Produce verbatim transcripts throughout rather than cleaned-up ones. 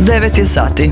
devet je sati.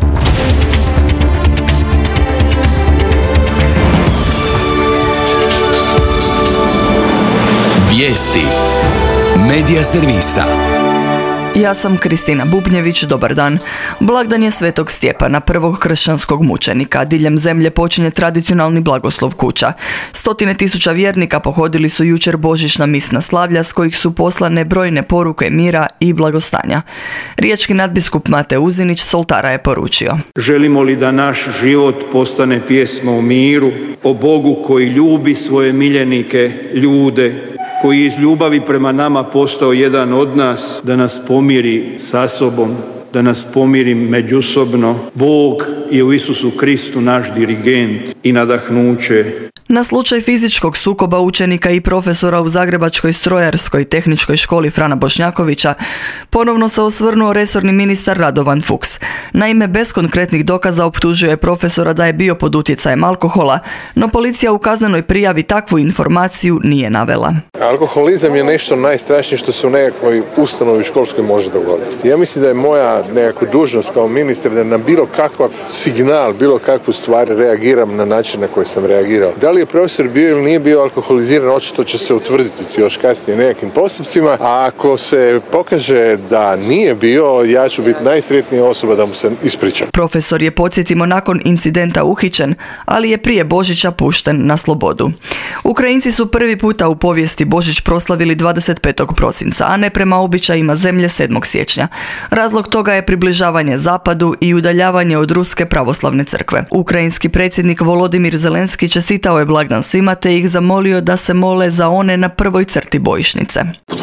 Vijesti Medija servisa. Ja sam Kristina Bubnjević, dobar dan. Blagdan je Svetog Stjepana, prvog kršćanskog mučenika. Diljem zemlje počinje tradicionalni blagoslov kuća. Stotine tisuća vjernika pohodili su jučer božićna misna slavlja s kojih su poslane brojne poruke mira i blagostanja. Riječki nadbiskup Mate Uzinić s oltara je poručio: želimo li da naš život postane pjesma o miru, o Bogu koji ljubi svoje miljenike, ljude, koji je iz ljubavi prema nama postao jedan od nas, da nas pomiri sa sobom, da nas pomiri međusobno. Bog je u Isusu Kristu naš dirigent i nadahnuće. Na slučaj fizičkog sukoba učenika i profesora u Zagrebačkoj strojarskoj tehničkoj školi Frana Bošnjakovića ponovno se osvrnuo resorni ministar Radovan Fuchs. Naime, bez konkretnih dokaza optužio je profesora da je bio pod utjecajem alkohola, no policija u kaznenoj prijavi takvu informaciju nije navela. Alkoholizam je nešto najstrašnije što se u nekakvoj ustanovi školskoj može dogoditi. Ja mislim da je moja nekakva dužnost kao ministar da na bilo kakav signal, bilo kakvu stvar reagiram na način na koji sam reagirao. Da li je profesor bio ili nije bio alkoholiziran, očito će se utvrditi još kasnije nekakvim postupcima, a ako se pokaže da nije bio, ja ću biti najsretnija osoba da mu se ispričam. Profesor je, podsjetimo, nakon incidenta uhićen, ali je prije Božića pušten na slobodu. Ukrajinci su prvi puta u povijesti Božić proslavili dvadeset petog prosinca, a ne prema običajima zemlje sedmog siječnja. Razlog toga je približavanje zapadu i udaljavanje od Ruske pravoslavne crkve. Ukrajinski predsjednik Volodimir Zelenski čestitao je blagdan svima te ih zamolio da se mole za one na prvoj crti bojišnice.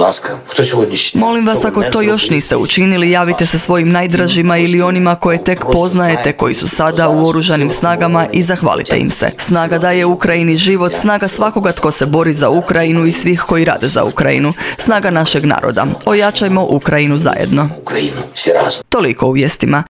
Molim vas, ako to još niste učinili, javite se svojim najdražima ili onima koje tek poznajete, koji su sada u oružanim snagama, i zahvalite im se. Snaga daje Ukrajini život, snaga svakoga tko se bori za Ukrajinu i svih koji rade za Ukrajinu. Snaga našeg naroda. Ojačajmo Ukrajinu zajedno. Toliko u vijestima.